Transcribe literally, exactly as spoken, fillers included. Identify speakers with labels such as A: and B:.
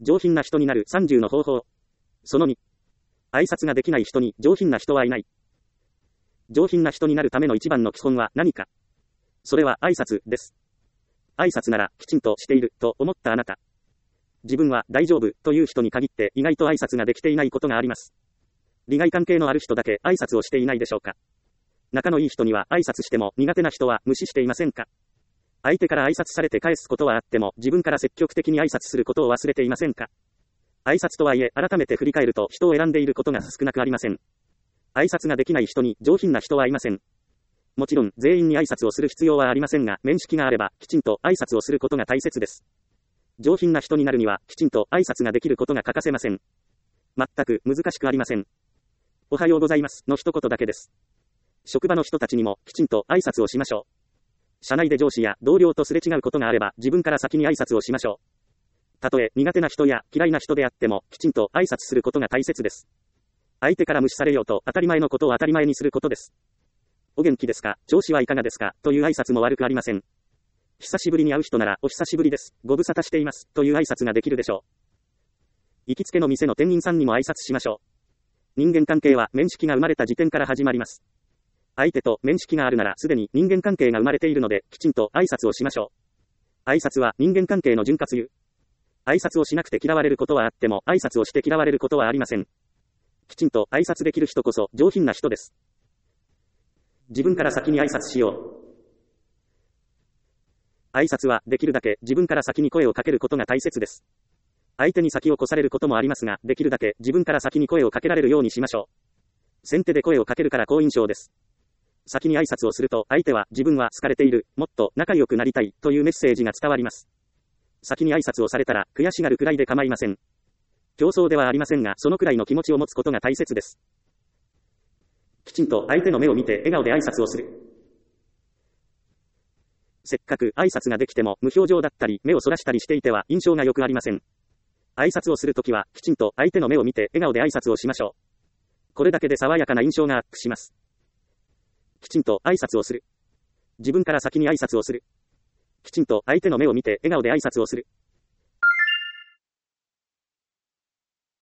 A: 上品な人になるさんじゅうの方法。そのに。挨拶ができない人に上品な人はいない。上品な人になるための一番の基本は何か。それは挨拶です。挨拶ならきちんとしていると思ったあなた。自分は大丈夫という人に限って意外と挨拶ができていないことがあります。利害関係のある人だけ挨拶をしていないでしょうか。仲のいい人には挨拶しても苦手な人は無視していませんか。相手から挨拶されて返すことはあっても自分から積極的に挨拶することを忘れていませんか。挨拶とはいえ改めて振り返ると人を選んでいることが少なくありません。挨拶ができない人に上品な人はいません。もちろん全員に挨拶をする必要はありませんが、面識があればきちんと挨拶をすることが大切です。上品な人になるにはきちんと挨拶ができることが欠かせません。全く難しくありません。おはようございますの一言だけです。職場の人たちにもきちんと挨拶をしましょう。社内で上司や同僚とすれ違うことがあれば自分から先に挨拶をしましょう。たとえ苦手な人や嫌いな人であってもきちんと挨拶することが大切です。相手から無視されようと当たり前のことを当たり前にすることです。お元気ですか、調子はいかがですかという挨拶も悪くありません。久しぶりに会う人ならお久しぶりです、ご無沙汰していますという挨拶ができるでしょう。行きつけの店の店員さんにも挨拶しましょう。人間関係は面識が生まれた時点から始まります。相手と面識があるならすでに人間関係が生まれているのできちんと挨拶をしましょう。挨拶は人間関係の潤滑油。挨拶をしなくて嫌われることはあっても挨拶をして嫌われることはありません。きちんと挨拶できる人こそ上品な人です。自分から先に挨拶しよう。挨拶はできるだけ自分から先に声をかけることが大切です。相手に先を越されることもありますが、できるだけ自分から先に声をかけられるようにしましょう。先手で声をかけるから好印象です。先に挨拶をすると相手は自分は好かれている、もっと仲良くなりたいというメッセージが伝わります。先に挨拶をされたら悔しがるくらいで構いません。競争ではありませんが、そのくらいの気持ちを持つことが大切です。きちんと相手の目を見て笑顔で挨拶をする。せっかく挨拶ができても無表情だったり目をそらしたりしていては印象が良くありません。挨拶をするときはきちんと相手の目を見て笑顔で挨拶をしましょう。これだけで爽やかな印象がアップします。きちんと挨拶をする。自分から先に挨拶をする。きちんと相手の目を見て笑顔で挨拶をする。